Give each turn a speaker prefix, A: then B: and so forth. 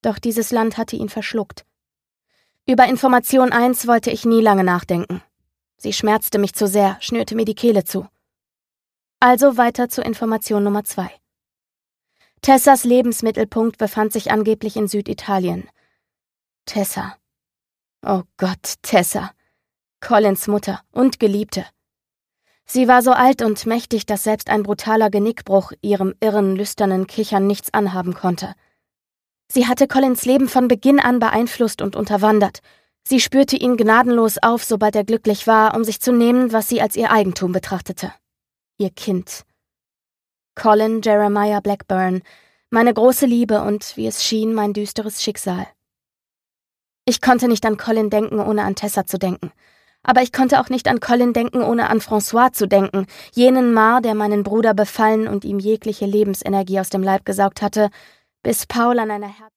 A: Doch dieses Land hatte ihn verschluckt. Über Information 1 wollte ich nie lange nachdenken. Sie schmerzte mich zu sehr, schnürte mir die Kehle zu. Also weiter zu Information Nummer 2. Tessas Lebensmittelpunkt befand sich angeblich in Süditalien. Tessa. Oh Gott, Tessa. Collins Mutter und Geliebte. Sie war so alt und mächtig, dass selbst ein brutaler Genickbruch ihrem irren, lüsternen Kichern nichts anhaben konnte. Sie hatte Collins Leben von Beginn an beeinflusst und unterwandert. Sie spürte ihn gnadenlos auf, sobald er glücklich war, um sich zu nehmen, was sie als ihr Eigentum betrachtete. Ihr Kind. Colin Jeremiah Blackburn, meine große Liebe und, wie es schien, mein düsteres Schicksal. Ich konnte nicht an Colin denken, ohne an Tessa zu denken. Aber ich konnte auch nicht an Colin denken, ohne an François zu denken, jenen Mar, der meinen Bruder befallen und ihm jegliche Lebensenergie aus dem Leib gesaugt hatte, bis Paul an einer